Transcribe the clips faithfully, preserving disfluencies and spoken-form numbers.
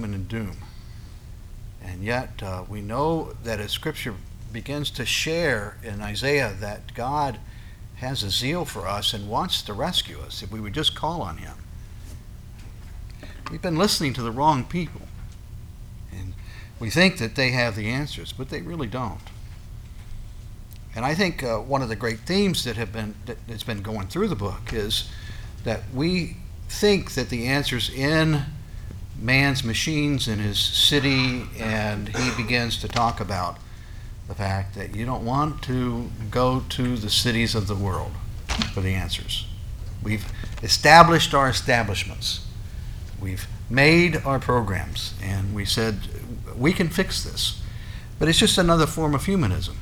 gloom and doom. And yet uh, we know that as Scripture begins to share in Isaiah that God has a zeal for us and wants to rescue us if we would just call on him. We've been listening to the wrong people. And we think that they have the answers, but they really don't. And I think uh, one of the great themes that have been that, that's been going through the book is that we think that the answer's in man's machines in his city, and he begins to talk about the fact that you don't want to go to the cities of the world for the answers. We've established our establishments. We've made our programs, and we said we can fix this. But it's just another form of humanism.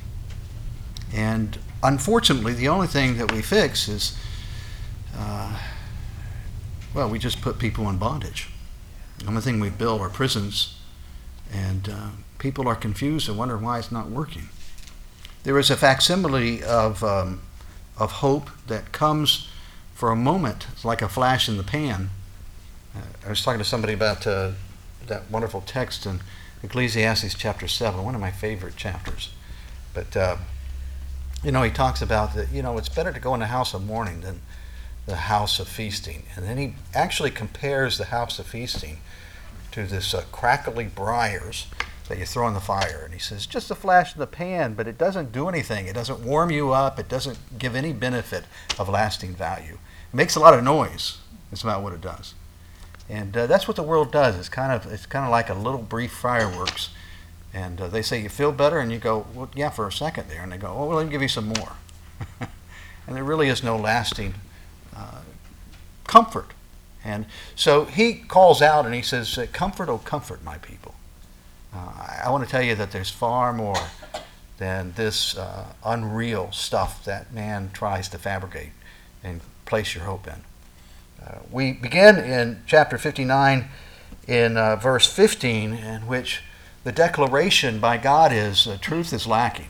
And unfortunately, the only thing that we fix is, uh, well, we just put people in bondage. The only thing we build are prisons, and uh, people are confused and wonder why it's not working. There is a facsimile of um, of hope that comes for a moment. It's like a flash in the pan. Uh, I was talking to somebody about uh, that wonderful text in Ecclesiastes chapter seven, one of my favorite chapters. But, uh, you know, he talks about that, you know, it's better to go in the house of mourning than the house of feasting. And then he actually compares the house of feasting to this uh, crackly briars that you throw in the fire. And he says, just a flash in the pan, but it doesn't do anything. It doesn't warm you up. It doesn't give any benefit of lasting value. It makes a lot of noise. That's about what it does. And uh, that's what the world does. It's kind of it's kind of like a little brief fireworks. And uh, they say, you feel better? And you go, well, yeah, for a second there. And they go, oh, well, let me give you some more. And there really is no lasting uh, comfort. And so he calls out and he says, comfort, oh, comfort my people. Uh, I want to tell you that there's far more than this uh, unreal stuff that man tries to fabricate and place your hope in. Uh, we begin in chapter fifty-nine in uh, verse fifteen, in which the declaration by God is uh, truth is lacking.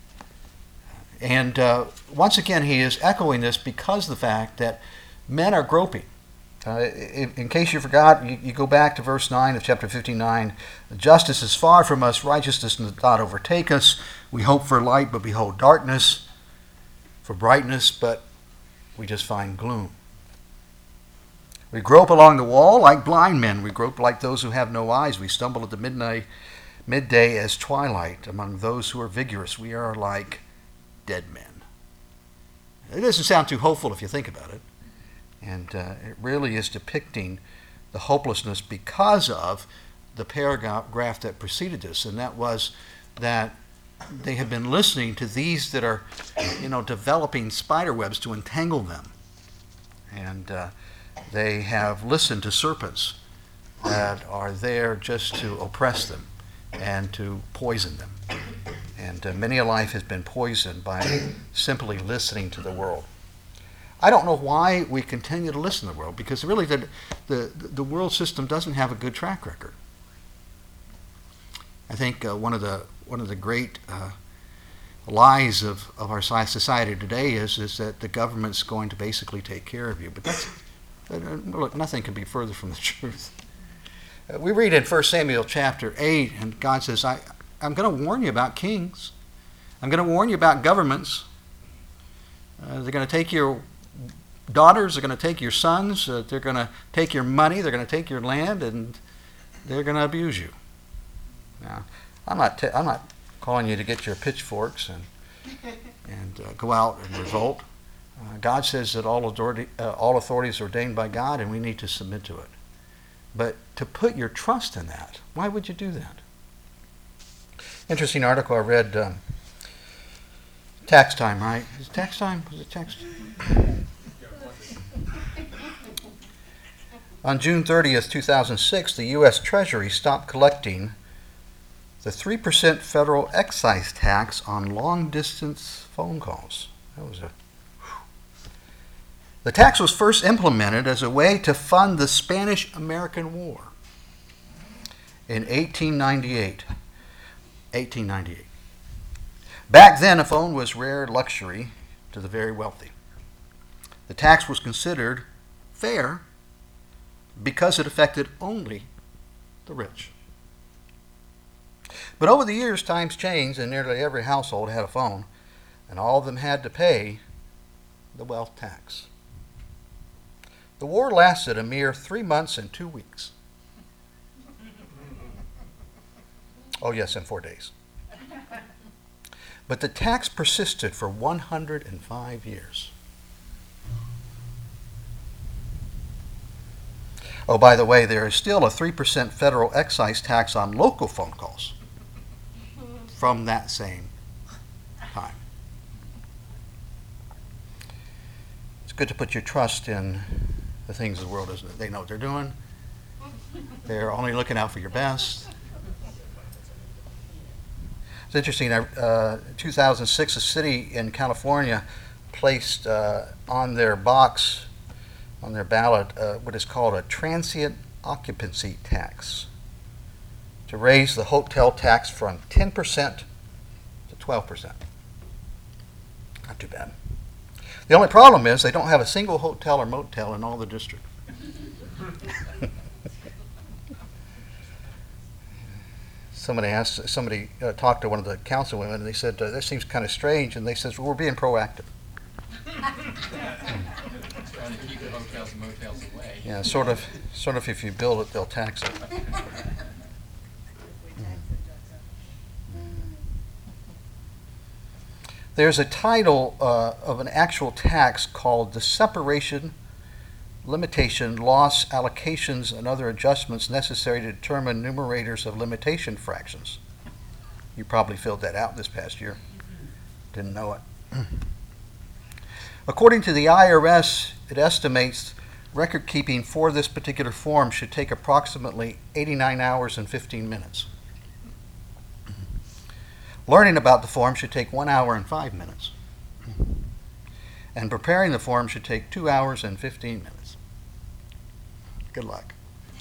And uh, once again, he is echoing this because of the fact that men are groping. Uh, in, in case you forgot, you, you go back to verse nine of chapter fifty-nine. Justice is far from us, righteousness does not overtake us. We hope for light, but behold darkness, for brightness, but we just find gloom. We grope along the wall like blind men. We grope like those who have no eyes. We stumble at the midnight, midday as twilight. Among those who are vigorous, we are like dead men. It doesn't sound too hopeful if you think about it. And uh, it really is depicting the hopelessness because of the paragraph that preceded this, and that was that they have been listening to these that are, you know, developing spider webs to entangle them. And uh, they have listened to serpents that are there just to oppress them and to poison them. And uh, many a life has been poisoned by simply listening to the world. I don't know why we continue to listen to the world, because really the, the, the world system doesn't have a good track record. I think uh, one of the one of the great uh, lies of, of our society today is, is that the government's going to basically take care of you. But that's, uh, look, nothing could be further from the truth. Uh, we read in First Samuel chapter eight, and God says, I, I'm going to warn you about kings. I'm going to warn you about governments. Uh, they're going to take your daughters, they're going to take your sons, uh, they're going to take your money, they're going to take your land, and they're going to abuse you. Now, I'm not t- I'm not calling you to get your pitchforks and and uh, go out and revolt. Uh, God says that all authority uh, all authority is ordained by God, and we need to submit to it. But to put your trust in that, why would you do that? Interesting article I read. Um, tax time, right? Is it tax time? Was it tax? On June thirtieth, two thousand six, the U S Treasury stopped collecting the three percent federal excise tax on long-distance phone calls. That was a... Whew. The tax was first implemented as a way to fund the Spanish-American War in eighteen ninety-eight. eighteen ninety-eight. Back then, a phone was rare luxury to the very wealthy. The tax was considered fair because it affected only the rich. But over the years, times changed, and nearly every household had a phone, and all of them had to pay the wealth tax. The war lasted a mere three months and two weeks. Oh, yes, and four days. But the tax persisted for one hundred five years. Oh, by the way, there is still a three percent federal excise tax on local phone calls from that same time. It's good to put your trust in the things of the world, isn't it? They know what they're doing. They're only looking out for your best. It's interesting, uh, two thousand six, a city in California placed uh, on their box, on their ballot, uh, what is called a transient occupancy tax to raise the hotel tax from ten percent to twelve percent. Not too bad. The only problem is they don't have a single hotel or motel in all the district. Somebody asked, somebody uh, talked to one of the councilwomen, and they said, uh, "This seems kind of strange." And they said, "Well, we're being proactive." Trying to keep the hotels and motels away. Yeah, sort of, sort of. If you build it, they'll tax it. There's a title uh, of an actual tax called the Separation, Limitation, Loss, Allocations, and Other Adjustments Necessary to Determine Numerators of Limitation Fractions. You probably filled that out this past year. Didn't know it. According to the I R S, it estimates record keeping for this particular form should take approximately eighty-nine hours and fifteen minutes. Learning about the form should take one hour and five minutes. And preparing the form should take two hours and fifteen minutes. Good luck.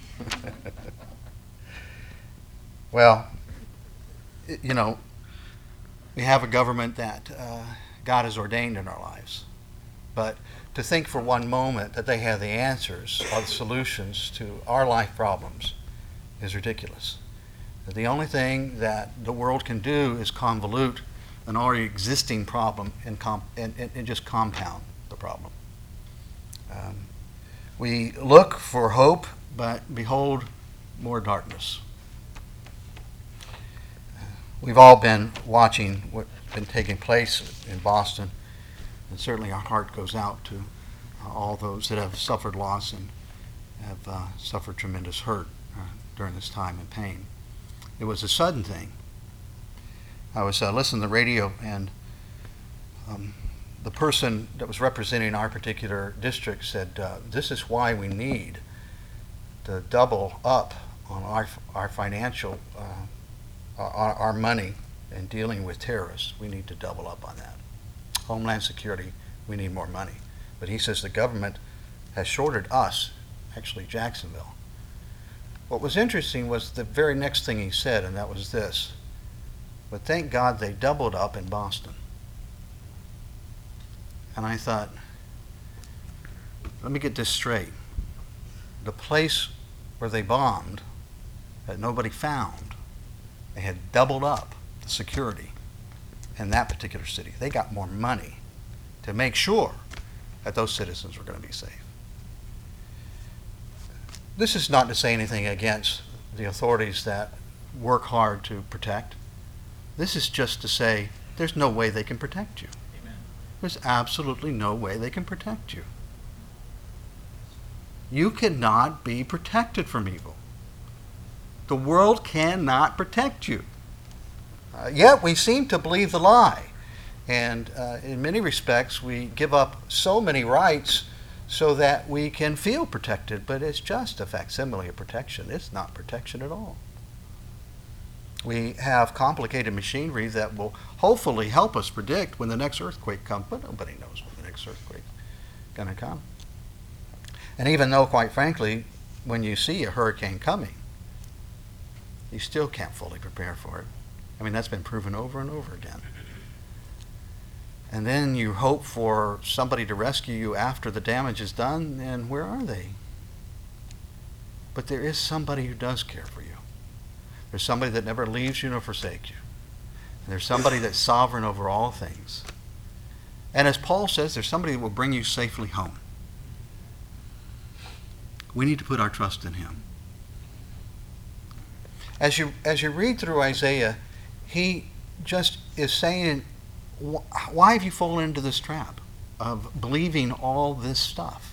Well, you know, we have a government that uh, God has ordained in our lives. But to think for one moment that they have the answers or the solutions to our life problems is ridiculous. The only thing that the world can do is convolute an already existing problem and, comp- and, and, and just compound the problem. Um, we look for hope, but behold, more darkness. We've all been watching what's been taking place in Boston, and certainly our heart goes out to uh, all those that have suffered loss and have uh, suffered tremendous hurt uh, during this time and pain. It was a sudden thing. I was uh, listening to the radio, and um, the person that was representing our particular district said, uh, this is why we need to double up on our, our financial, uh, our, our money in dealing with terrorists. We need to double up on that. Homeland Security, we need more money. But he says the government has shorted us, actually Jacksonville. What was interesting was the very next thing he said, and that was this: but thank God they doubled up in Boston. And I thought, let me get this straight. The place where they bombed that nobody found, they had doubled up the security in that particular city. They got more money to make sure that those citizens were going to be safe. This is not to say anything against the authorities that work hard to protect. This is just to say there's no way they can protect you. Amen. There's absolutely no way they can protect you. You cannot be protected from evil. The world cannot protect you. Uh, yet we seem to believe the lie. And uh, in many respects, we give up so many rights so that we can feel protected, but it's just a facsimile of protection. It's not protection at all. We have complicated machinery that will hopefully help us predict when the next earthquake comes, but nobody knows when the next earthquake is going to come. And even though, quite frankly, when you see a hurricane coming, you still can't fully prepare for it. I mean, that's been proven over and over again. And then you hope for somebody to rescue you after the damage is done, and where are they? But there is somebody who does care for you. There's somebody that never leaves you nor forsakes you. And there's somebody that's sovereign over all things. And as Paul says, there's somebody that will bring you safely home. We need to put our trust in him. As you as you read through Isaiah, he just is saying, why have you fallen into this trap of believing all this stuff?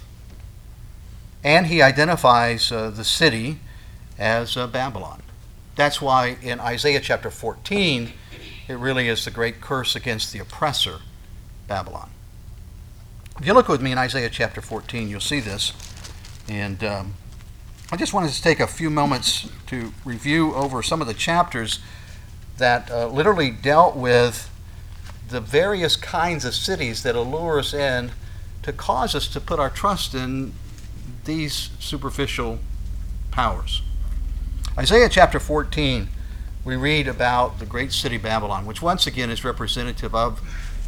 And he identifies uh, the city as uh, Babylon. That's why in Isaiah chapter fourteen, it really is the great curse against the oppressor, Babylon. If you look with me in Isaiah chapter fourteen, you'll see this. And um, I just wanted to take a few moments to review over some of the chapters that uh, literally dealt with the various kinds of cities that allure us in to cause us to put our trust in these superficial powers. Isaiah chapter fourteen, we read about the great city Babylon, which once again is representative of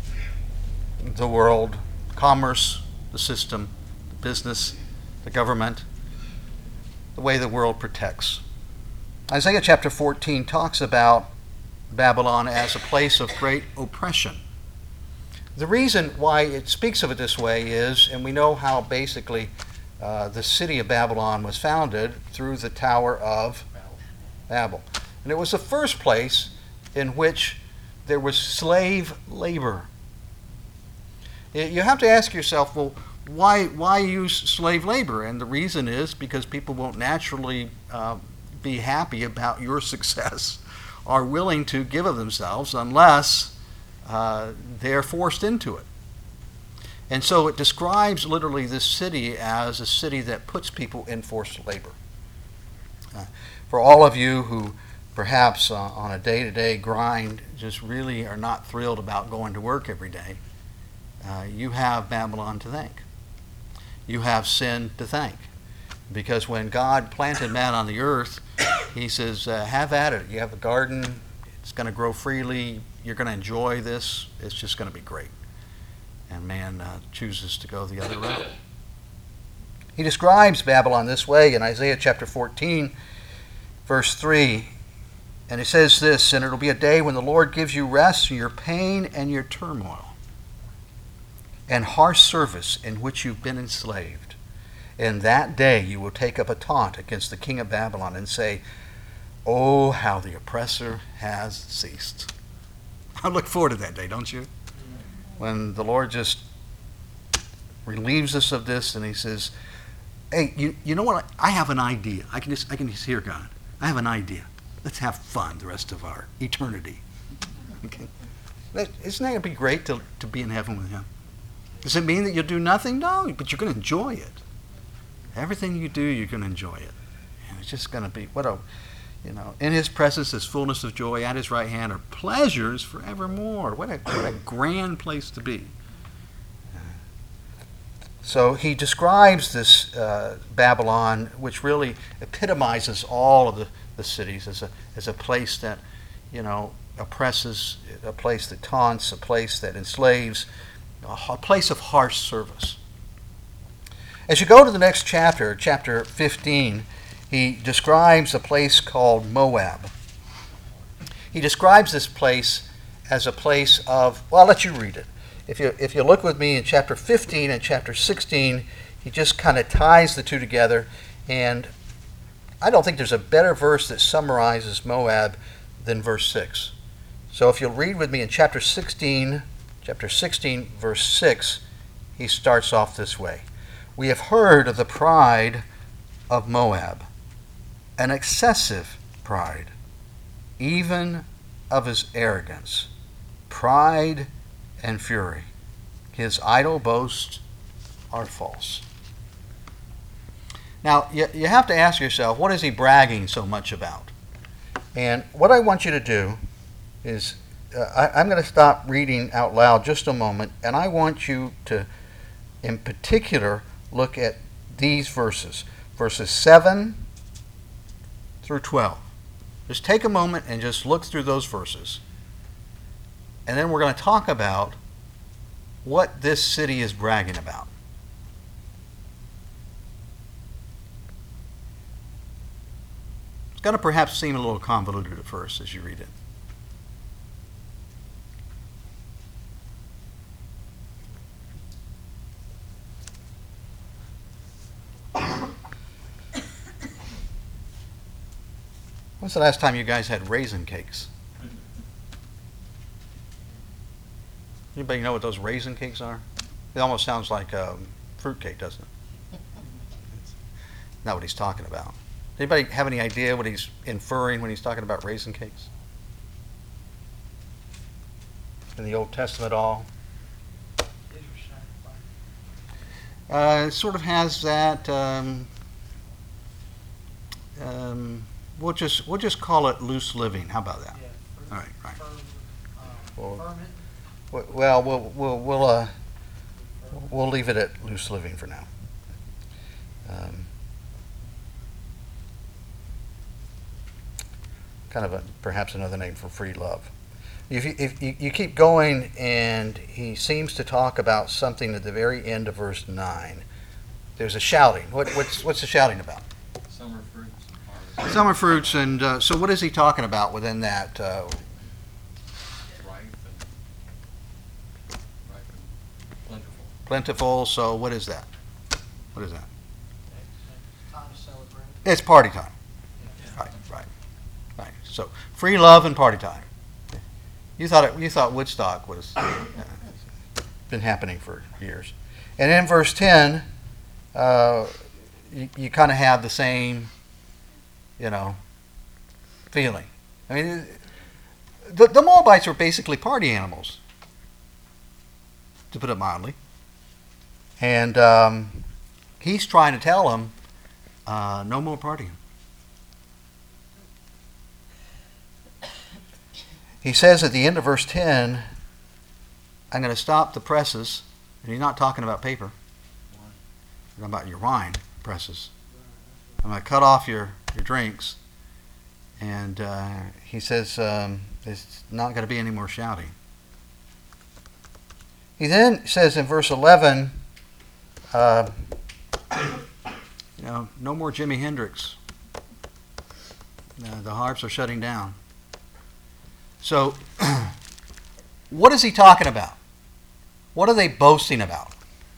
the world, commerce, the system, the business, the government, the way the world protects. Isaiah chapter fourteen talks about Babylon as a place of great oppression. The reason why it speaks of it this way is, and we know how basically uh, the city of Babylon was founded through the Tower of Babel. And it was the first place in which there was slave labor. You have to ask yourself, well, why why use slave labor? And the reason is because people won't naturally uh, be happy about your success, are willing to give of themselves unless uh, they're forced into it. And so it describes literally this city as a city that puts people in forced labor. Uh, for all of you who perhaps uh, on a day-to-day grind just really are not thrilled about going to work every day, uh, you have Babylon to thank. You have sin to thank. Because when God planted man on the earth, he says, uh, have at it. You have a garden. It's going to grow freely. You're going to enjoy this. It's just going to be great. And man uh, chooses to go the other route. He describes Babylon this way in Isaiah chapter fourteen, verse three. And it says this, and it'll be a day when the Lord gives you rest from your pain and your turmoil and harsh service in which you've been enslaved. In that day you will take up a taunt against the king of Babylon and say, oh, how the oppressor has ceased. I look forward to that day, don't you? When the Lord just relieves us of this and he says, hey, you, you know what? I have an idea. I can just I can just hear God. I have an idea. Let's have fun the rest of our eternity. Okay? Isn't that going to be great to, to be in heaven with him? Does it mean that you'll do nothing? No, but you're going to enjoy it. Everything you do, you're going to enjoy it. And it's just going to be, what a, you know, in his presence is fullness of joy. At his right hand are pleasures forevermore. What a, what a grand place to be. So he describes this uh, Babylon, which really epitomizes all of the, the cities, as a, as a place that, you know, oppresses, a place that taunts, a place that enslaves, a place of harsh service. As you go to the next chapter, chapter fifteen, he describes a place called Moab. He describes this place as a place of, well, I'll let you read it. If you if you look with me in chapter fifteen and chapter sixteen, he just kind of ties the two together, and I don't think there's a better verse that summarizes Moab than verse six. So if you'll read with me in chapter sixteen, chapter sixteen, verse six, he starts off this way. We have heard of the pride of Moab, an excessive pride, even of his arrogance, pride and fury. His idle boasts are false. Now, you, you have to ask yourself, what is he bragging so much about? And what I want you to do is, uh, I, I'm going to stop reading out loud just a moment, and I want you to, in particular, look at these verses, verses seven through twelve. Just take a moment and just look through those verses. And then we're going to talk about what this city is bragging about. It's going to perhaps seem a little convoluted at first as you read it. When's the last time you guys had raisin cakes? Anybody know what those raisin cakes are? It almost sounds like um, fruit cake, doesn't it? Not what he's talking about. Anybody have any idea what he's inferring when he's talking about raisin cakes? In the Old Testament, all. Uh, it sort of has that. Um, um, we'll just we'll just call it loose living. How about that? Yeah, All right, right. Firm, Well, um, ferment. w- Well, we'll we'll we'll uh, we'll leave it at loose living for now. Um, kind of a perhaps another name for free love. If you, if you, you keep going, and he seems to talk about something at the very end of verse nine. There's a shouting. What, what's what's the shouting about? Summer fruits and harvest. Summer fruits, and uh, so what is he talking about within that? Uh, Ripe and, ripe and plentiful. plentiful. So what is that? What is that? Time to celebrate. It's party time. Yeah. Right, right, right. So free love and party time. You thought it, you thought Woodstock was uh, been happening for years, and in verse ten, uh, you, you kind of have the same, you know, feeling. I mean, the, the Moabites were basically party animals, to put it mildly, and um, he's trying to tell them, uh, no more partying. He says at the end of verse ten, I'm going to stop the presses. And he's not talking about paper. He's talking about your wine presses. I'm going to cut off your, your drinks. And uh, he says um, there's not going to be any more shouting. He then says in verse eleven, uh, you know, no more Jimi Hendrix. Uh, the harps are shutting down. So, what is he talking about? What are they boasting about?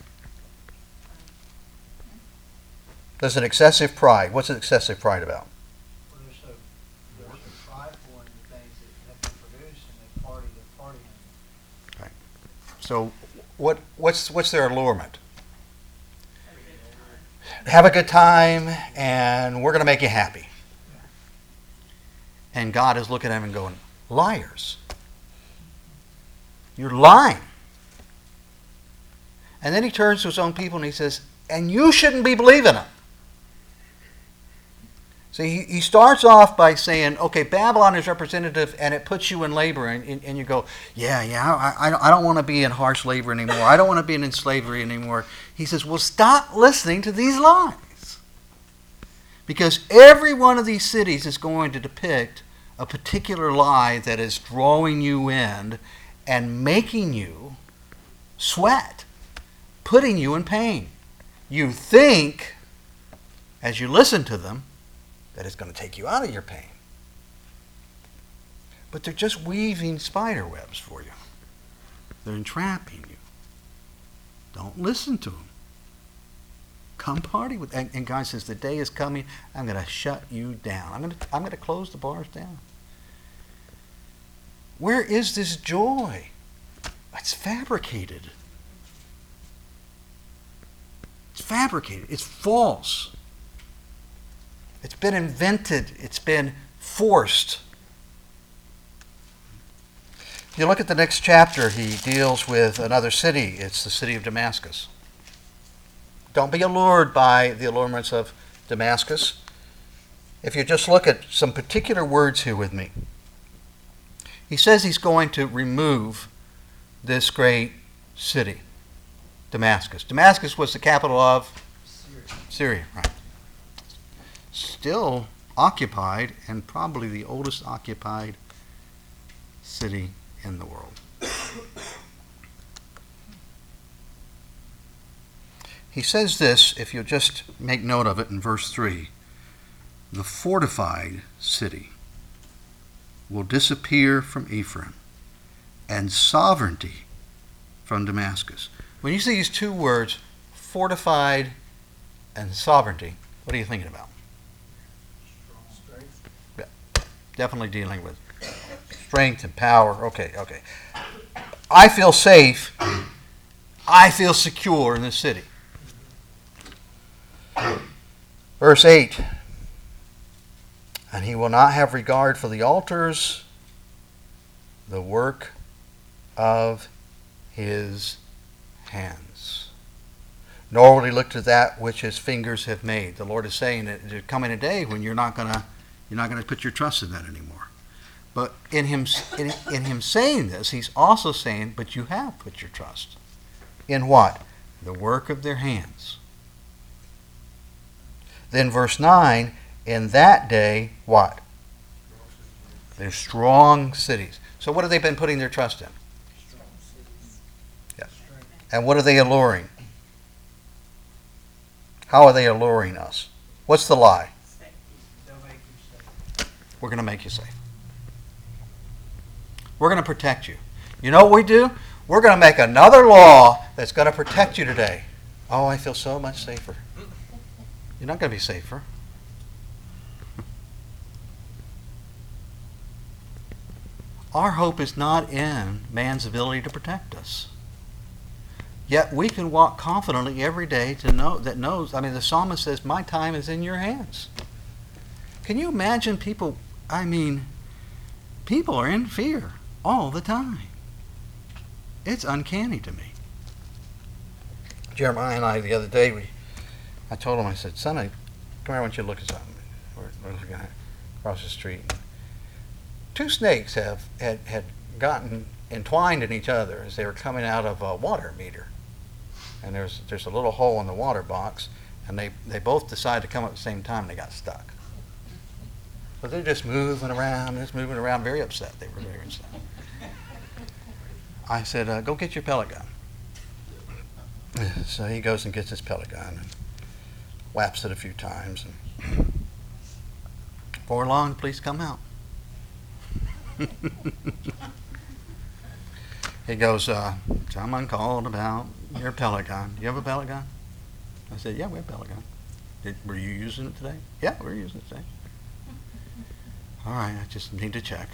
There's an excessive pride. What's an excessive pride about? Well, they're so, they're so prideful in the things that have been produced, and they party, they're partying. Right. So, what what's what's their allurement? Have a good time, and we're going to make you happy. And God is looking at him and going, liars. You're lying. And then he turns to his own people and he says, and you shouldn't be believing them. See, he, he starts off by saying, okay, Babylon is representative and it puts you in labor. And, and, and you go, yeah, yeah, I, I, I don't want to be in harsh labor anymore. I don't want to be in slavery anymore. He says, well, stop listening to these lies. Because every one of these cities is going to depict a particular lie that is drawing you in and making you sweat, putting you in pain. You think, as you listen to them, that it's going to take you out of your pain. But they're just weaving spider webs for you. They're entrapping you. Don't listen to them. Come party with, and, and God says, the day is coming, I'm going to shut you down. I'm going to, I'm going to close the bars down. Where is this joy? It's fabricated. It's fabricated. It's false. It's been invented. It's been forced. If you look at the next chapter, he deals with another city. It's the city of Damascus. Don't be allured by the allurements of Damascus. If you just look at some particular words here with me. He says he's going to remove this great city, Damascus. Damascus was the capital of Syria. Syria, right. Still occupied, and probably the oldest occupied city in the world. He says this, if you'll just make note of it in verse three. the fortified city will disappear from Ephraim, and sovereignty from Damascus. When you see these two words, fortified and sovereignty, what are you thinking about? Strength. Yeah, definitely dealing with strength and power. Okay, okay. I feel safe. I feel secure in this city. Verse eight. And he will not have regard for the altars, the work of his hands. Nor will he look to that which his fingers have made. The Lord is saying that there's coming a day when you're not gonna you're not gonna put your trust in that anymore. But in him in, in him saying this, he's also saying, but you have put your trust in what? The work of their hands. Then verse nine, in that day, what? They're strong cities. So what have they been putting their trust in? Strong cities. Yes. Strength. And what are they alluring? How are they alluring us? What's the lie? They'll make you safe. We're going to make you safe. We're going to protect you. You know what we do? We're going to make another law that's going to protect you today. Oh, I feel so much safer. You're not going to be safer. Our hope is not in man's ability to protect us. Yet we can walk confidently every day to know that knows. I mean, the psalmist says, "My time is in your hands." Can you imagine people? I mean, people are in fear all the time. It's uncanny to me. Jeremiah and I the other day, we, I told him, I said, "Son, I, come here, I want you to look at something." Where, where's the guy? Across the street. Two snakes have had, had gotten entwined in each other as they were coming out of a water meter. And there's there's a little hole in the water box, and they, they both decided to come at the same time, and they got stuck. But they're just moving around, just moving around, very upset. They were very upset. I said, uh, go get your pellet gun. So he goes and gets his pellet gun and whaps it a few times. And before long, the police come out. He goes, uh, someone called about your pellet gun. You have a pellet gun? I said, yeah, we have a pellet gun. Did, were you using it today? Yeah, we were using it today. All right, I just need to check.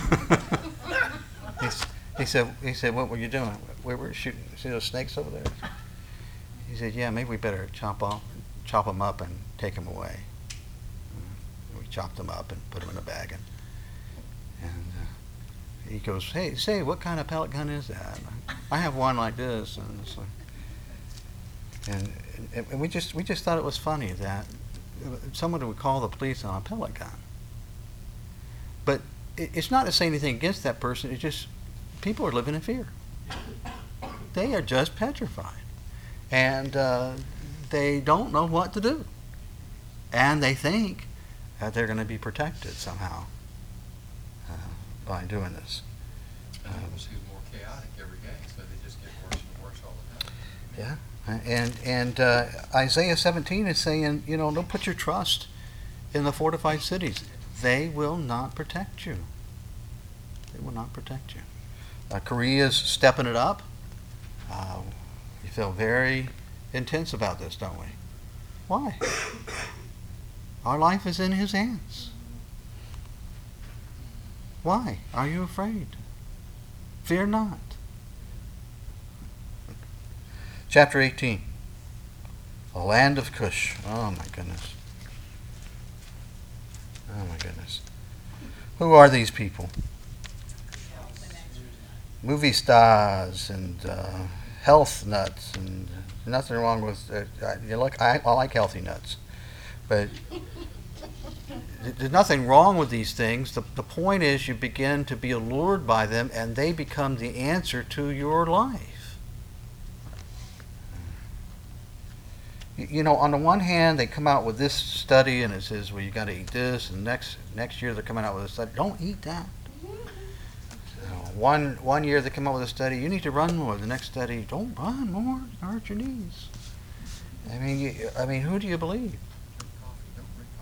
He's, he said, he said, what were you doing? We were shooting. See those snakes over there? He said, yeah, maybe we better chop off, chop them up and take them away. We chopped them up and put them in a bag. And, and uh, he goes, hey, say, what kind of pellet gun is that? I have one like this. And, it's like, and, and, and we just we just thought it was funny that someone would call the police on a pellet gun. But it, it's not to say anything against that person. It's just people are living in fear. They are just petrified. And uh, they don't know what to do. And they think that they're going to be protected somehow uh, by doing this. And people seem more chaotic every day, so they just get worse and worse all the time. Yeah. And and uh, Isaiah seventeen is saying, you know, don't put your trust in the fortified cities. They will not protect you. They will not protect you. Uh, Korea's stepping it up. Uh, we feel very intense about this, don't we? Why? Our life is in His hands. Why are you afraid? Fear not. Chapter eighteen. The land of Cush. Oh my goodness. Oh my goodness. Who are these people? Movie stars and uh, health nuts, and nothing wrong with uh, you like I, I like healthy nuts, but there's nothing wrong with these things. The, the point is you begin to be allured by them, and they become the answer to your life. You know, on the one hand, they come out with this study, and it says, well, you got to eat this, and next next year they're coming out with a study, don't eat that. You know, one one year they come out with a study, you need to run more. The next study, don't run more, it'll hurt your knees. I mean, you, I mean, who do you believe? Coffee, don't drink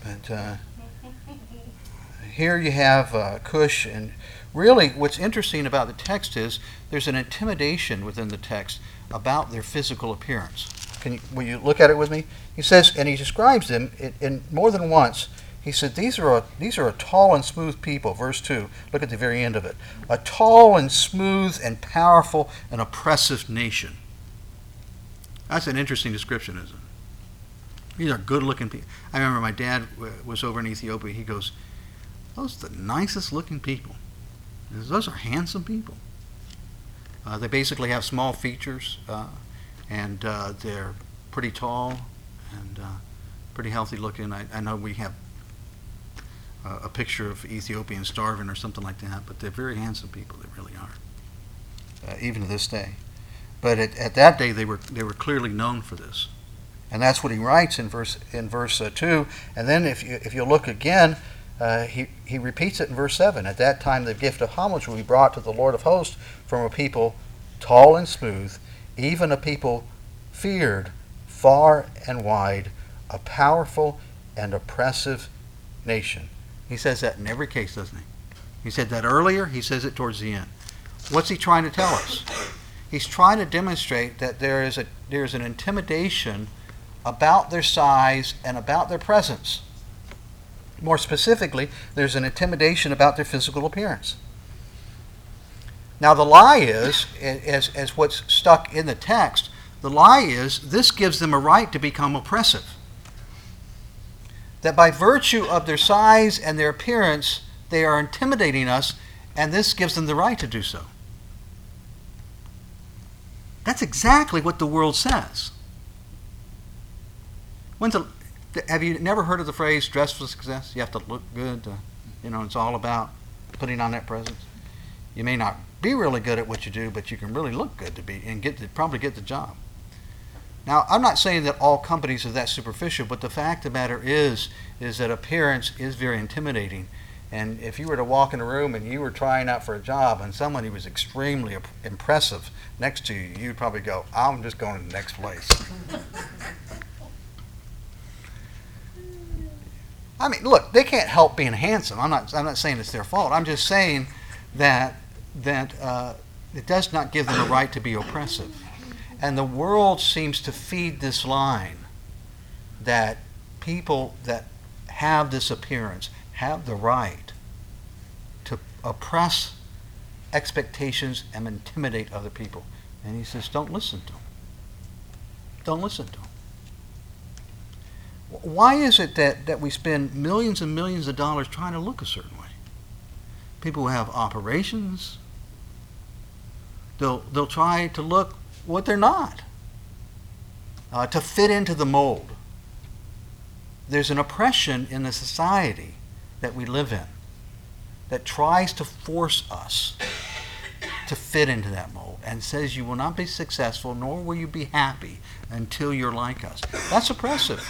But uh, here you have uh, Cush, and really what's interesting about the text is there's an intimidation within the text about their physical appearance. Can you, will you look at it with me? He says, and he describes them in, in more than once. He said, these are, a, these are a tall and smooth people. Verse two, look at the very end of it. A tall and smooth and powerful and oppressive nation. That's an interesting description, isn't it? These are good-looking people. I remember my dad was over in Ethiopia. He goes, those are the nicest-looking people. Those are handsome people. Uh, they basically have small features, uh, and uh, they're pretty tall and uh, pretty healthy-looking. I, I know we have uh, a picture of Ethiopians starving or something like that, but they're very handsome people. They really are, uh, even to this day. But at, at that day, they were they were clearly known for this, and that's what he writes in verse in verse uh, two. And then if you if you look again, uh, he he repeats it in verse seven. At that time, the gift of homage will be brought to the Lord of hosts from a people tall and smooth, even a people feared far and wide, a powerful and oppressive nation. He says that in every case, doesn't he? He said that earlier. He says it towards the end. What's he trying to tell us? He's trying to demonstrate that there is a there is an intimidation about their size and about their presence. More specifically, there's an intimidation about their physical appearance. Now the lie is, as, as what's stuck in the text, the lie is this gives them a right to become oppressive. That by virtue of their size and their appearance, they are intimidating us, and this gives them the right to do so. That's exactly what the world says. When's the, have you never heard of the phrase "dress for success"? You have to look good. To, you know, it's all about putting on that presence. You may not be really good at what you do, but you can really look good to be and get to, probably get the job. Now, I'm not saying that all companies are that superficial, but the fact of the matter is, is that appearance is very intimidating. And if you were to walk in a room and you were trying out for a job and someone who was extremely impressive next to you, you'd probably go, I'm just going to the next place. I mean, look, they can't help being handsome. I'm not, I'm not saying it's their fault. I'm just saying that, that uh, it does not give them a right to be oppressive. And the world seems to feed this line that people that have this appearance have the right to oppress expectations and intimidate other people. And he says, don't listen to them. Don't listen to them. Why is it that, that we spend millions and millions of dollars trying to look a certain way? People who have operations, they'll, they'll try to look what they're not, uh, to fit into the mold. There's an oppression in the society that we live in that tries to force us to fit into that mold and says you will not be successful nor will you be happy until you're like us. That's oppressive.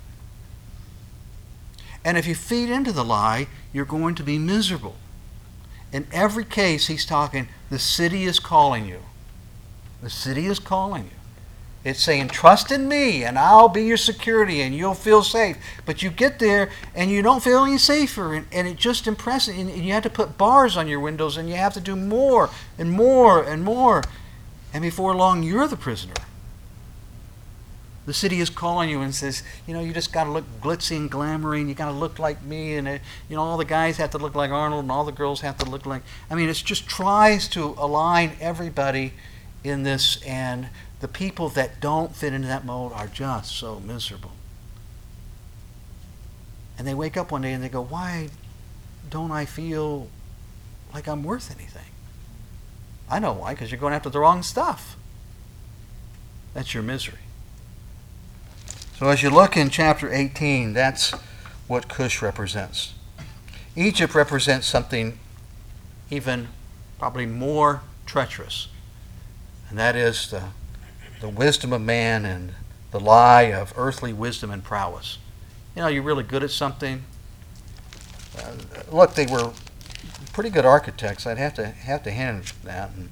And if you feed into the lie, you're going to be miserable. In every case, he's talking, the city is calling you. The city is calling you. It's saying, trust in me and I'll be your security and you'll feel safe. But you get there and you don't feel any safer, and, and it just impresses, and you have to put bars on your windows and you have to do more and more and more. And before long, you're the prisoner. The city is calling you and says, you know, you just got to look glitzy and glamoury and you got to look like me, and, uh, you know, all the guys have to look like Arnold and all the girls have to look like, I mean, it just tries to align everybody in this, and the people that don't fit into that mold are just so miserable. And they wake up one day and they go, why don't I feel like I'm worth anything? I know why, because you're going after the wrong stuff. That's your misery. So as you look in chapter eighteen, that's what Cush represents. Egypt represents something even probably more treacherous, and that is the, the wisdom of man and the lie of earthly wisdom and prowess. You know, you're really good at something. Uh, look, they were pretty good architects. I'd have to have to hand that. And,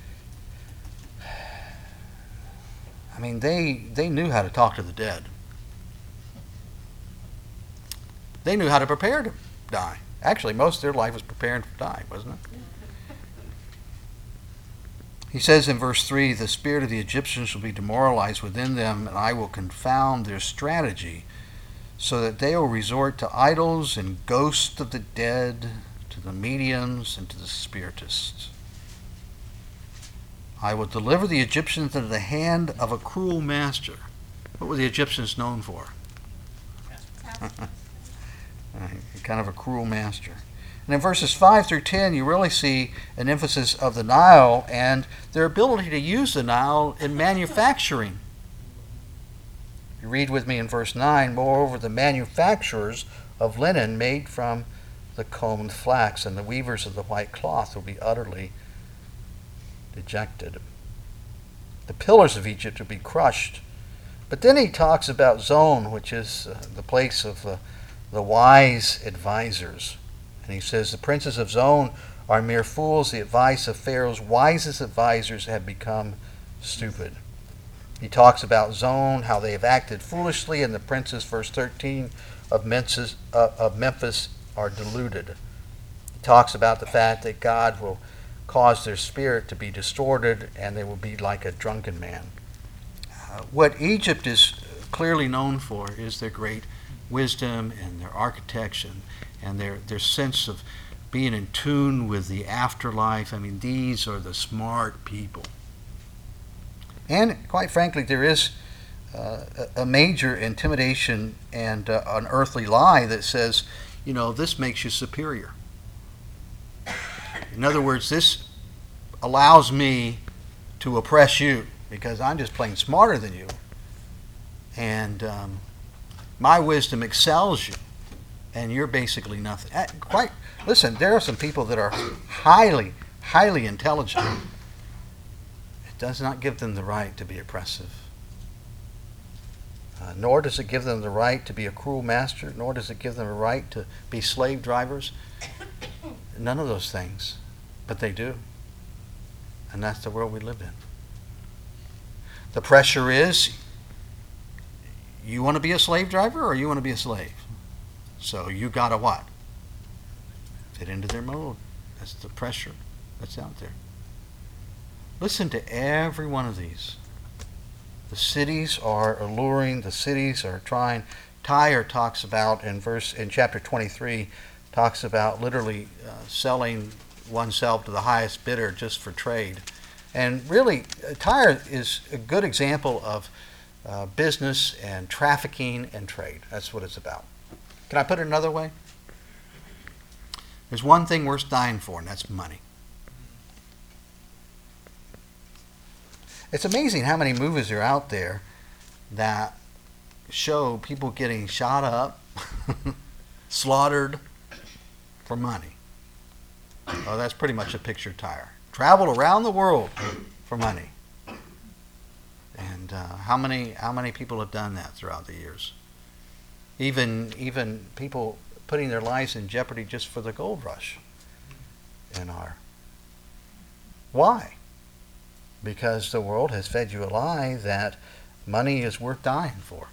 I mean, they they knew how to talk to the dead. They knew how to prepare to die. Actually, most of their life was preparing to die, wasn't it? He says in verse three, the spirit of the Egyptians will be demoralized within them, and I will confound their strategy, so that they will resort to idols and ghosts of the dead, to the mediums, and to the spiritists. I will deliver the Egyptians into the hand of a cruel master. What were the Egyptians known for? Kind of a cruel master. And in verses five through ten, you really see an emphasis of the Nile and their ability to use the Nile in manufacturing. You read with me in verse nine, moreover, the manufacturers of linen made from the combed flax and the weavers of the white cloth will be utterly dejected. The pillars of Egypt will be crushed. But then he talks about Zon, which is uh, the place of the, the wise advisors. And he says, the princes of Zon are mere fools. The advice of Pharaoh's wisest advisors have become stupid. He talks about Zon, how they have acted foolishly, and the princes, verse thirteen, of Memphis, uh, of Memphis are deluded. He talks about the fact that God will cause their spirit to be distorted, and they will be like a drunken man. Uh, what Egypt is clearly known for is their great wisdom and their architecture and, and their, their sense of being in tune with the afterlife. I mean, these are the smart people. And quite frankly, there is uh, a major intimidation and uh, an earthly lie that says, you know, this makes you superior. In other words, this allows me to oppress you because I'm just plain smarter than you. And um, my wisdom excels you. And you're basically nothing. Uh, quite, listen, there are some people that are highly, highly intelligent. It does not give them the right to be oppressive. Uh, nor does it give them the right to be a cruel master, nor does it give them a right to be slave drivers. None of those things. But they do. And that's the world we live in. The pressure is, you want to be a slave driver or you want to be a slave? So you got to what? Fit into their mold. That's the pressure that's out there. Listen to every one of these. The cities are alluring. The cities are trying. Tyre talks about in verse in chapter twenty-three, talks about literally uh, selling oneself to the highest bidder just for trade. And really, uh, Tyre is a good example of uh, business and trafficking and trade. That's what it's about. Can I put it another way? There's one thing worth dying for, and that's money. It's amazing how many movies are out there that show people getting shot up, slaughtered for money. Oh, that's pretty much a picture of Tyre. Travel around the world for money. And uh, how many how many people have done that throughout the years? Even even people putting their lives in jeopardy just for the gold rush in our. Why? Because the world has fed you a lie that money is worth dying for.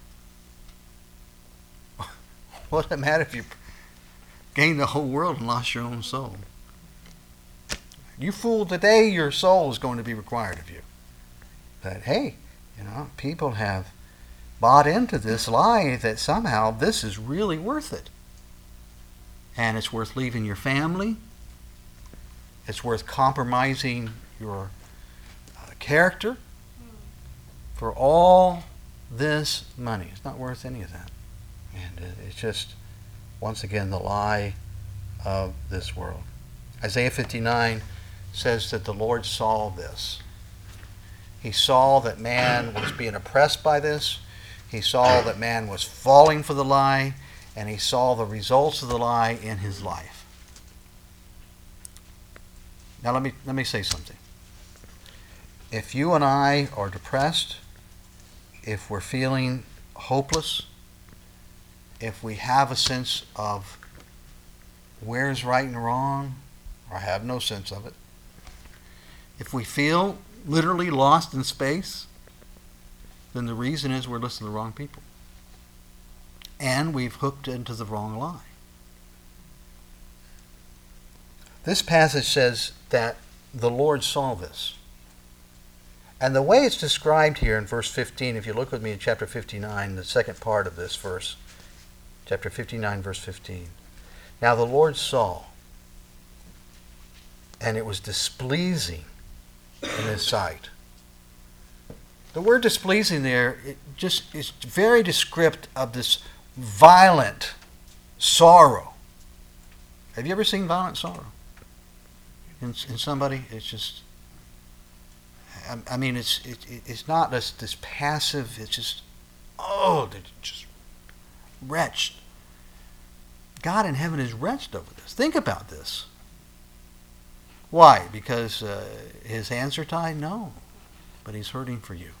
What does it matter if you gained the whole world and lost your own soul? You fool today, your soul is going to be required of you. But hey, you know, people have bought into this lie that somehow this is really worth it. And it's worth leaving your family. It's worth compromising your uh, character for all this money. It's not worth any of that. And it's just, once again, the lie of this world. Isaiah fifty-nine says that the Lord saw this. He saw that man was being oppressed by this. He saw that man was falling for the lie, and he saw the results of the lie in his life. Now let me let me say something. If you and I are depressed, if we're feeling hopeless, if we have a sense of where's right and wrong, or have no sense of it, if we feel literally lost in space, then the reason is we're listening to the wrong people. and we've hooked into the wrong lie. This passage says that the Lord saw this. And the way it's described here in verse fifteen, if you look with me in chapter fifty-nine, the second part of this verse, chapter fifty-nine, verse fifteen. Now the Lord saw, and it was displeasing in his sight. The word displeasing there, it just is very descriptive of this violent sorrow. Have you ever seen violent sorrow in, in somebody? It's just, I, I mean, it's it, it's not this, this passive, it's just, oh, they're just wretched. God in heaven is wretched over this. Think about this. Why? Because uh, his hands are tied? No. But he's hurting for you.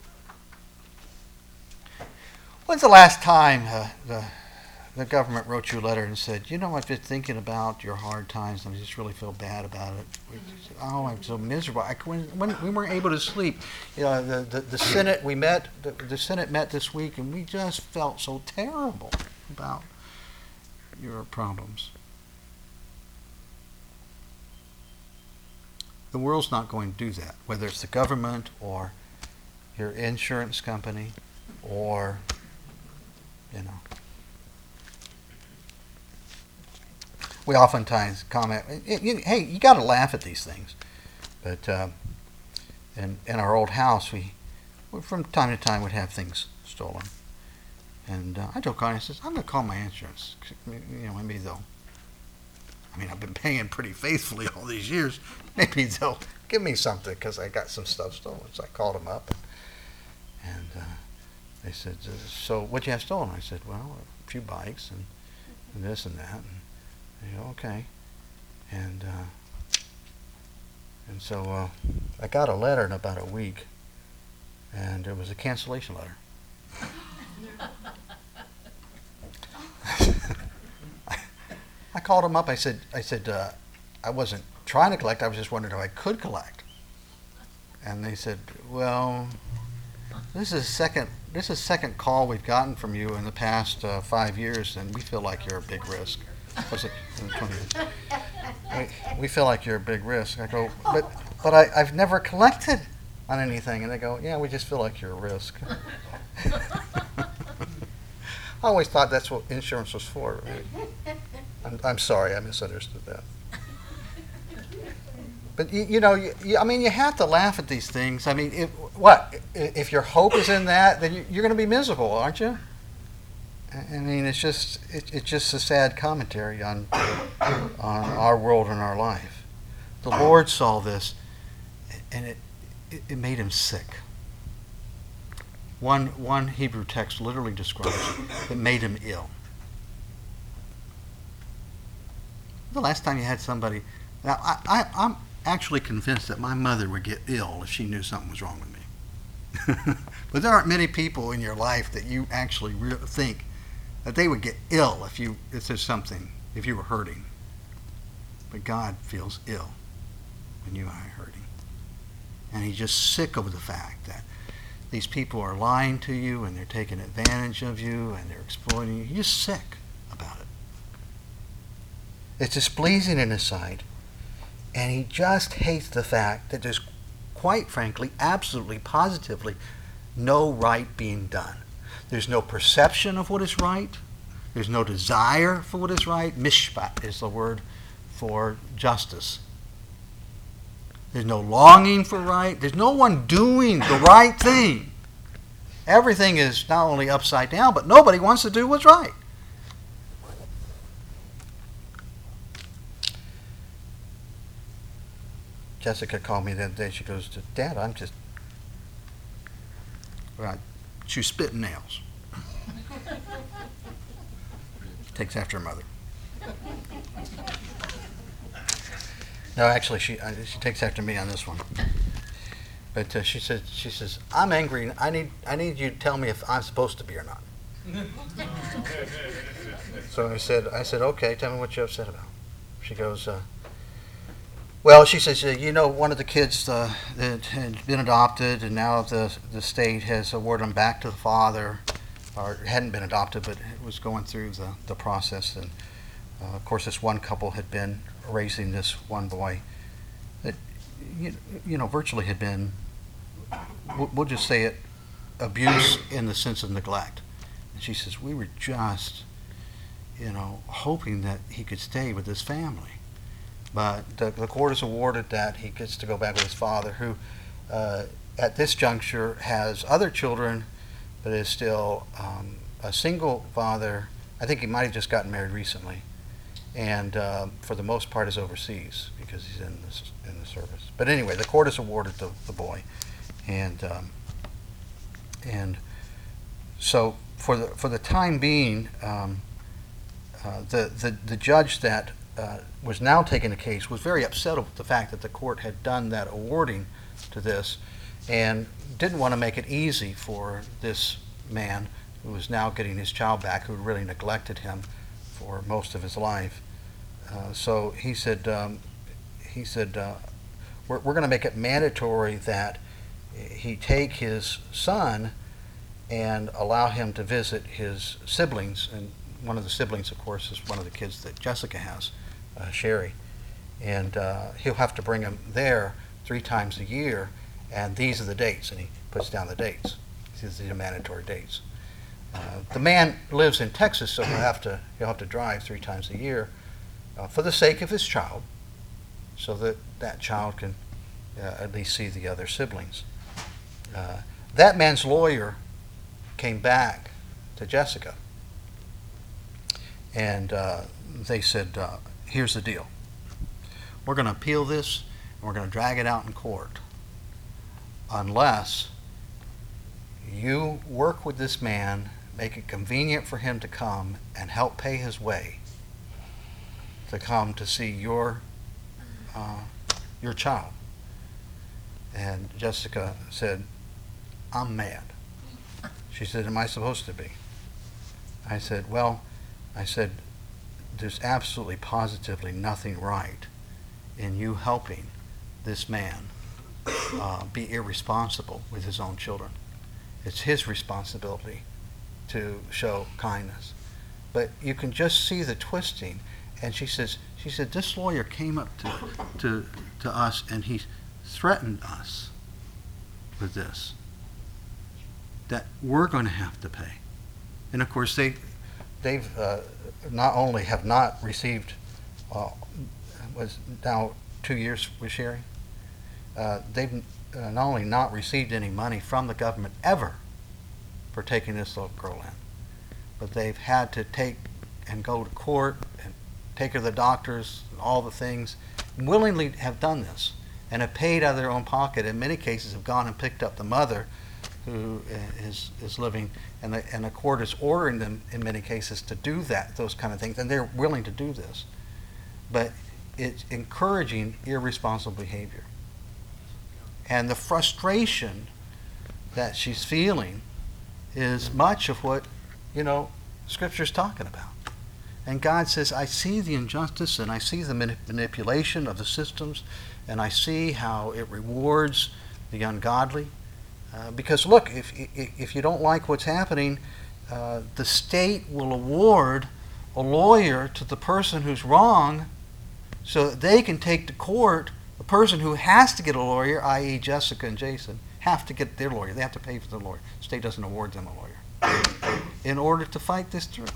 When's the last time uh, the, the government wrote you a letter and said, you know, I've been thinking about your hard times and I just really feel bad about it. Oh, I'm so miserable. I, when, when we weren't able to sleep, you know, the, the, the Senate, we met, the, the Senate met this week and we just felt so terrible about your problems. The world's not going to do that, whether it's the government or your insurance company or, you know. We oftentimes comment, hey, you got to laugh at these things. But uh, in, in our old house, we, we from time to time would have things stolen. And uh, I told Connie, I says, I'm going to call my insurance. You know, maybe they'll, I mean, I've been paying pretty faithfully all these years. Maybe they'll give me something because I got some stuff stolen. So I called them up. And, and uh, they said, so what'd you have stolen? I said, well, a few bikes and, and this and that. And they go, okay. And, uh, and so uh, I got a letter in about a week. And it was a cancellation letter. I called him up. I said, I said, uh, I wasn't trying to collect. I was just wondering if I could collect. And they said, well, this is second. This is second call we've gotten from you in the past uh, five years, and we feel like you're a big risk. Was it twenty years? We, we feel like you're a big risk. I go, but but I, I've never collected on anything. And they go, yeah, we just feel like you're a risk. I always thought that's what insurance was for. I'm, I'm sorry, I misunderstood that. But you, you know, you, you, I mean, you have to laugh at these things. I mean, if, what if your hope is in that? Then you, you're going to be miserable, aren't you? I mean, it's just it, it's just a sad commentary on on our world and our life. The Lord saw this, and it it, it made him sick. One one Hebrew text literally describes it. It made him ill. The last time you had somebody, now I, I I'm actually convinced that my mother would get ill if she knew something was wrong with me. But there aren't many people in your life that you actually re- think that they would get ill if you if there's something, if you were hurting. But God feels ill when you are hurting. And he's just sick over the fact that these people are lying to you and they're taking advantage of you and they're exploiting you. He's just sick about it. It's displeasing in his sight. And he just hates the fact that there's, quite frankly, absolutely, positively, no right being done. There's no perception of what is right. There's no desire for what is right. Mishpat is the word for justice. There's no longing for right. There's no one doing the right thing. Everything is not only upside down, but nobody wants to do what's right. Jessica called me the other day. She goes, Dad, I'm just, well, she's spitting nails. Takes after her mother. No, actually, she uh, she takes after me on this one. But uh, she said, she says, I'm angry. I need I need you to tell me if I'm supposed to be or not. So I said, I said, okay, tell me what you're upset about. She goes, uh, well, she says, uh, you know, one of the kids uh, that had been adopted, and now the the state has awarded them back to the father. or hadn't been adopted, but it was going through the, the process. And uh, of course, this one couple had been raising this one boy that, you, you know, virtually had been, we'll, we'll just say it, abuse in the sense of neglect. And she says, we were just, you know, hoping that he could stay with his family. But the, the court has awarded that he gets to go back with his father, who uh, at this juncture has other children, but is still um, a single father. I think he might have just gotten married recently, and uh, for the most part is overseas because he's in this in the service. But anyway, the court has awarded the, the boy, and um, and so for the for the time being, um, uh, the, the the judge that uh, was now taking the case was very upset with the fact that the court had done that awarding to this, and didn't want to make it easy for this man who was now getting his child back, who really neglected him for most of his life. Uh, so he said, um, he said, uh, we're, we're going to make it mandatory that he take his son and allow him to visit his siblings. And one of the siblings, of course, is one of the kids that Jessica has, uh, Sherry. And uh, he'll have to bring him there three times a year, and these are the dates. And he puts down the dates. These are the mandatory dates. Uh, the man lives in Texas, so he'll have to he'll have to drive three times a year uh, for the sake of his child, so that that child can uh, at least see the other siblings. Uh, that man's lawyer came back to Jessica, and uh, they said, uh, here's the deal. We're going to appeal this, and we're going to drag it out in court unless you work with this man, make it convenient for him to come and help pay his way to come to see your uh, your child. And Jessica said, I'm mad. She said, am I supposed to be? I said, well, I said, there's absolutely positively nothing right in you helping this man uh, be irresponsible with his own children. It's his responsibility to show kindness. But you can just see the twisting. And she says, she said, this lawyer came up to, to, to us and he threatened us with this, that we're going to have to pay. And of course, they, they've uh, not only have not received, uh, was now two years with Sherry, uh, they've uh, not only not received any money from the government ever for taking this little girl in, but they've had to take and go to court and take her to the doctors, all the things, willingly have done this and have paid out of their own pocket. In many cases have gone and picked up the mother who is is living, and the, and the court is ordering them in many cases to do that, those kind of things, and they're willing to do this. But it's encouraging irresponsible behavior. And the frustration that she's feeling is much of what, you know, Scripture's talking about. And God says, I see the injustice and I see the manip- manipulation of the systems, and I see how it rewards the ungodly. Uh, because look, if, if if you don't like what's happening, uh, the state will award a lawyer to the person who's wrong, so that they can take to court the person who has to get a lawyer, that is. Jessica and Jason, have to get their lawyer. They have to pay for the lawyer. The state doesn't award them a lawyer in order to fight this through.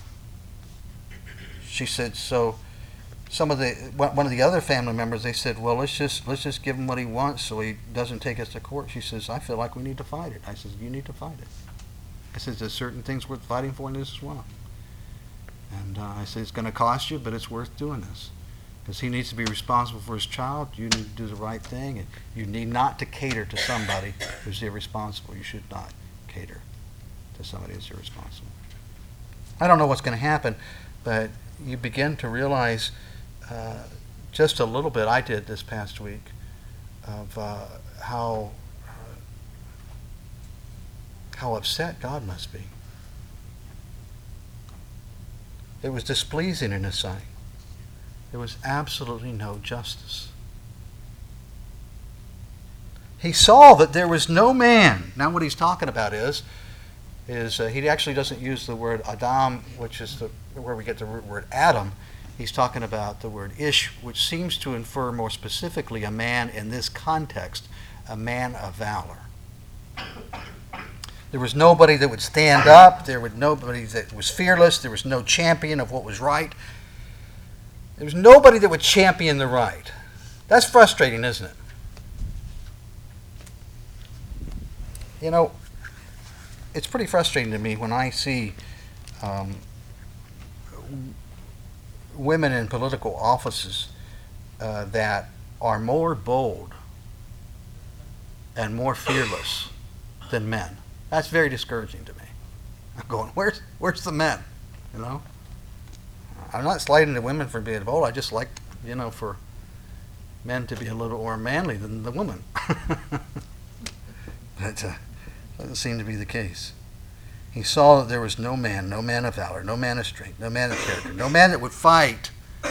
She said, so some of the, one of the other family members, they said, well, let's just let's just give him what he wants so he doesn't take us to court. She says, I feel like we need to fight it. I says, you need to fight it. I says, there's certain things worth fighting for, and this is one of them. And uh, I said, it's going to cost you, but it's worth doing this. Because he needs to be responsible for his child. You need to do the right thing, and you need not to cater to somebody who's irresponsible. You should not cater to somebody who's irresponsible. I don't know what's going to happen, but you begin to realize uh, just a little bit, I did this past week, of uh, how uh, how upset God must be. It was displeasing in His sight. There was absolutely no justice. He saw that there was no man. Now what he's talking about is, is uh, he actually doesn't use the word Adam, which is the, where we get the root word Adam. He's talking about the word Ish, which seems to infer more specifically a man in this context, a man of valor. There was nobody that would stand up. There was nobody that was fearless. There was no champion of what was right. There was nobody that would champion the right. That's frustrating, isn't it? You know, it's pretty frustrating to me when I see um, women in political offices uh, that are more bold and more fearless than men. That's very discouraging to me. I'm going, where's where's the men? You know, I'm not slighting the women for being bold. I just like, you know, for men to be a little more manly than the woman. But uh, doesn't seem to be the case. He saw that there was no man, no man of valor, no man of strength, no man of character, no man that would fight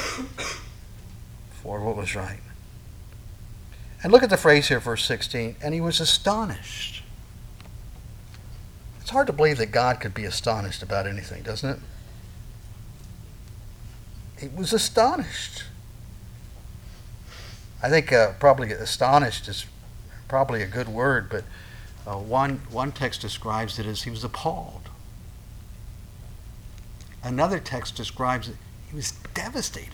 for what was right. And look at the phrase here, verse sixteen, and he was astonished. It's hard to believe that God could be astonished about anything, doesn't it? He was astonished. I think uh, probably astonished is probably a good word, but uh, one, one text describes it as he was appalled. Another text describes it, he was devastated.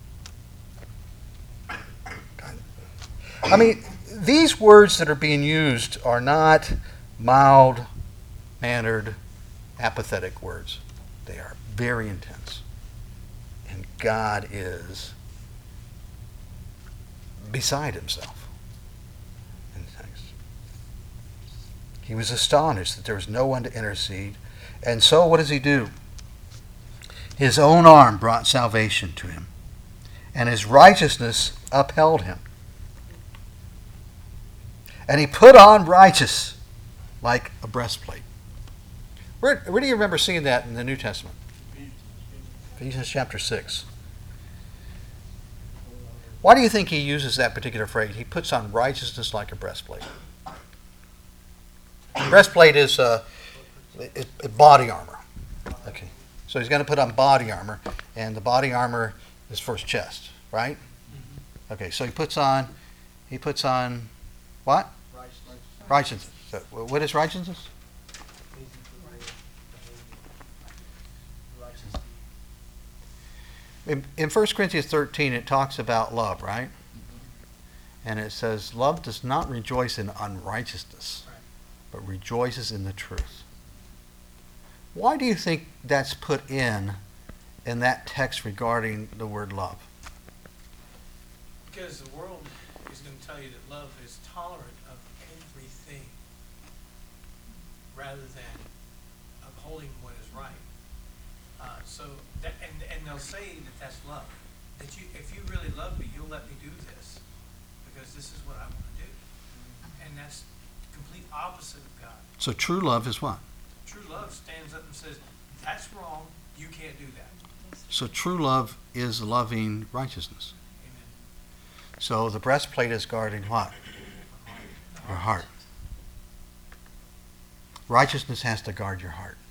I mean, these words that are being used are not mild-mannered, apathetic words. They are very intense. And God is beside himself in the text. He was astonished that there was no one to intercede. And so what does he do? His own arm brought salvation to him, and his righteousness upheld him. And he put on righteous like a breastplate. Where, where do you remember seeing that in the New Testament? Ephesians chapter six. Why do you think he uses that particular phrase? He puts on righteousness like a breastplate. Breastplate is uh, it, it body armor. Okay, so he's going to put on body armor, and the body armor is for his chest, right? Okay, so he puts on, he puts on what? Righteousness. Righteousness. So what is righteousness? In, in First Corinthians thirteen, it talks about love, right? And it says, love does not rejoice in unrighteousness, but rejoices in the truth. Why do you think that's put in in that text regarding the word love? Because the world is going to tell you that love is tolerant of everything rather than upholding what is right. Uh, so, that, and, and they'll say that that's love. That you, if you really love me, you'll let me do this because this is what I want to do. And that's the complete opposite of God. So true love is what? True love stands up and says, that's wrong, you can't do that. So true love is loving righteousness. Amen. So the breastplate is guarding what? Your heart. Righteousness has to guard your heart.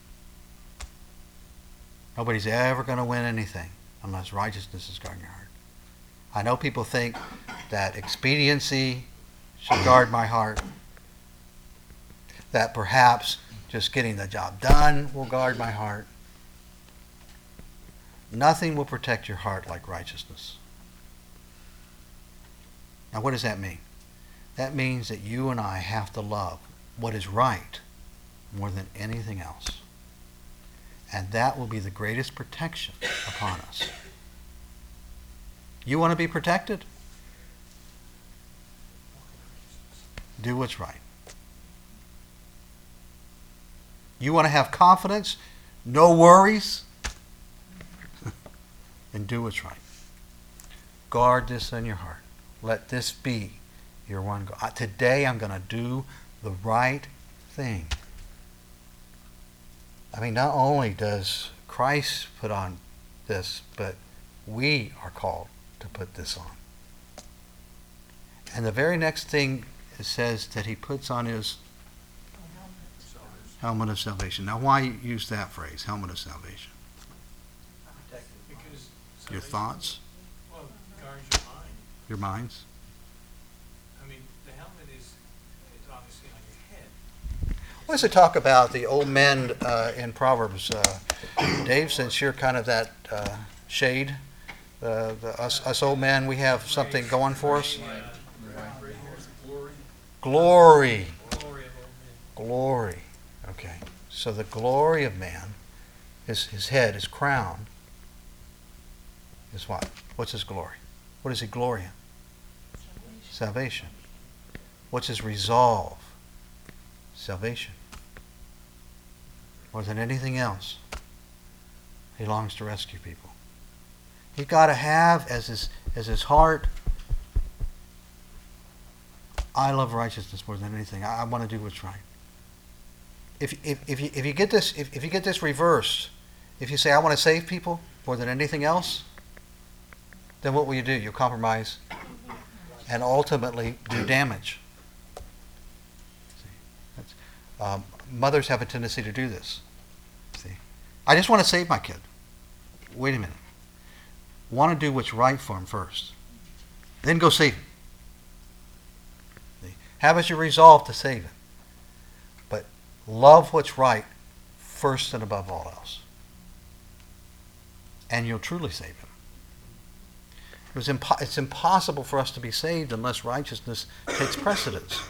Nobody's ever going to win anything unless righteousness is guarding your heart. I know people think that expediency should guard my heart, that perhaps just getting the job done will guard my heart. Nothing will protect your heart like righteousness. Now, what does that mean? That means that you and I have to love what is right more than anything else. And that will be the greatest protection upon us. You want to be protected? Do what's right. You want to have confidence, no worries? And do what's right. Guard this in your heart. Let this be your one goal. Today I'm going to do the right thing. I mean, not only does Christ put on this, but we are called to put this on. And the very next thing it says that he puts on his Helmet of salvation. Now, why use that phrase, helmet of salvation? Protected. Because. Your salvation- thoughts, Well, guards your mind. your minds? I mean, the helmet is, is obviously on your head. What does it talk about the old men uh, in Proverbs? Uh, Dave, since you're kind of that uh, shade, uh, the, us, us old men, we have something going for us. Glory. Glory of old men. Glory. Okay. So the glory of man, his, his head, his crown, is what? What's his glory? What does he glory in? Salvation. What's his resolve? Salvation. More than anything else, he longs to rescue people. He's got to have as his, as his heart, I love righteousness more than anything. I, I want to do what's right. If, if, if, you, if you get this if, if you get this reversed, if you say I want to save people more than anything else, then what will you do? You'll compromise and ultimately do damage. See, that's, um, mothers have a tendency to do this. See, I just want to save my kid. Wait a minute. Want to do what's right for him first, then go save him. See? Have as your resolve to save him, but love what's right first and above all else, and you'll truly save him. It was impo- it's impossible for us to be saved unless righteousness takes precedence.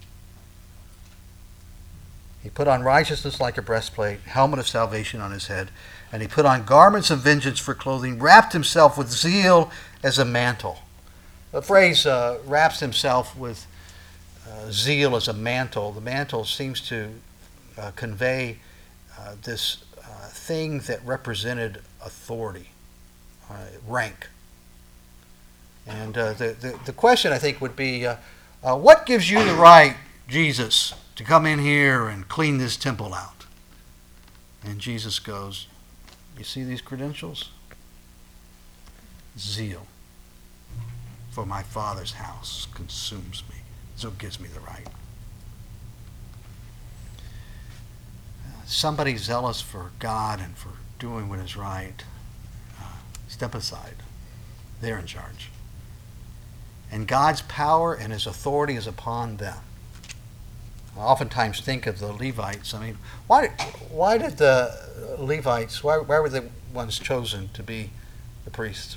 He put on righteousness like a breastplate, helmet of salvation on his head, and he put on garments of vengeance for clothing, wrapped himself with zeal as a mantle. The phrase uh, wraps himself with uh, zeal as a mantle. The mantle seems to uh, convey uh, this uh, thing that represented authority, uh, rank. And uh, the, the, the question, I think, would be, uh, uh, what gives you the right, Jesus, to come in here and clean this temple out? And Jesus goes, you see these credentials? Zeal for my Father's house consumes me. So it gives me the right. Somebody zealous for God and for doing what is right, uh, step aside. They're in charge. And God's power and his authority is upon them. I oftentimes think of the Levites. I mean, why, why did the Levites, why, why were the ones chosen to be the priests?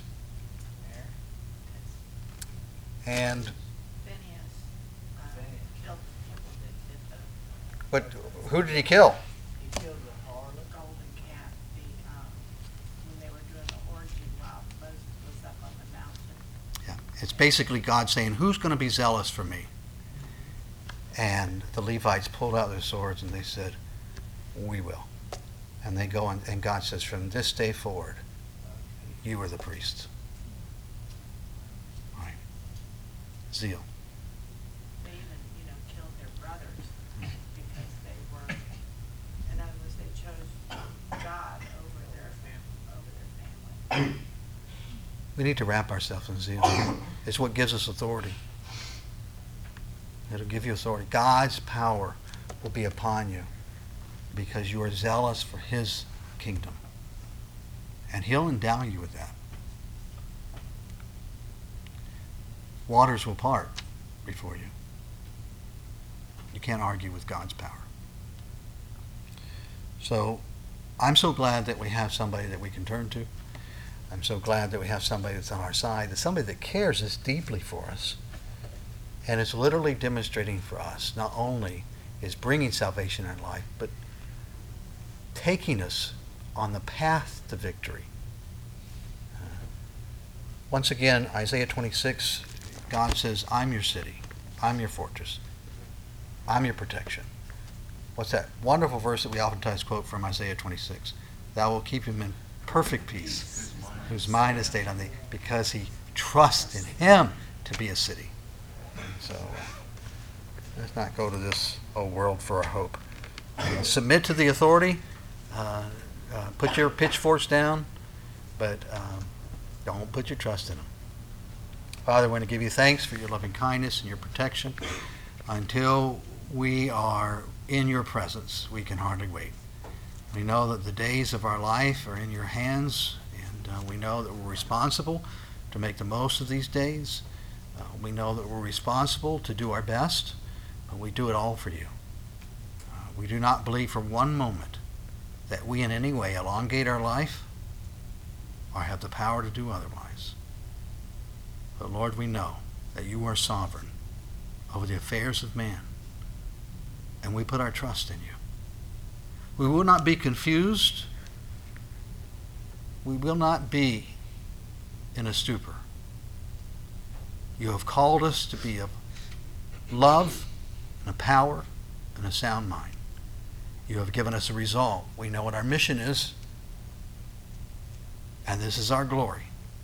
And, Phineas, uh, killed the people that did the but who did he kill? He killed the harlot. golden calf, the, um, when they were doing the orgy while Moses was up on the mountain. Yeah, it's basically God saying, who's going to be zealous for me? And the Levites pulled out their swords and they said, we will. And they go on, and God says, from this day forward, you are the priests. Right. Zeal. They even, you know, killed their brothers because they were, in other words, they chose God over their, over their family. We need to wrap ourselves in zeal. It's what gives us authority. It'll give you authority. God's power will be upon you because you are zealous for his kingdom. And he'll endow you with that. Waters will part before you. You can't argue with God's power. So I'm so glad that we have somebody that we can turn to. I'm so glad that we have somebody that's on our side, that somebody that cares this deeply for us. And it's literally demonstrating for us, not only is bringing salvation in our life, but taking us on the path to victory. Uh, once again, Isaiah twenty-six, God says, I'm your city. I'm your fortress. I'm your protection. What's that wonderful verse that we oftentimes quote from Isaiah twenty-six? Thou will keep him in perfect peace, whose mind is stayed on thee, because he trusts in him to be a city. So uh, let's not go to this old world for our hope. Uh, submit to the authority. Uh, uh, put your pitchforks down, but um, don't put your trust in them. Father, I want to give you thanks for your loving kindness and your protection. Until we are in your presence, we can hardly wait. We know that the days of our life are in your hands, and uh, we know that we're responsible to make the most of these days. Uh, we know that we're responsible to do our best, but we do it all for you. Uh, we do not believe for one moment that we in any way elongate our life or have the power to do otherwise. But Lord, we know that you are sovereign over the affairs of man, and we put our trust in you. We will not be confused. We will not be in a stupor. You have called us to be of love and a power and a sound mind. You have given us a resolve. We know what our mission is, and this is our glory.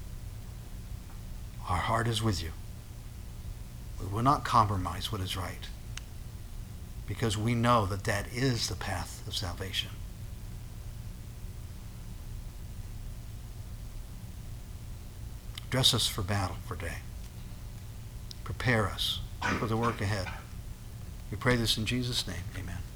Our heart is with you. We will not compromise what is right, because we know that that is the path of salvation. Dress us for battle for day. Prepare us for the work ahead. We pray this in Jesus' name. Amen.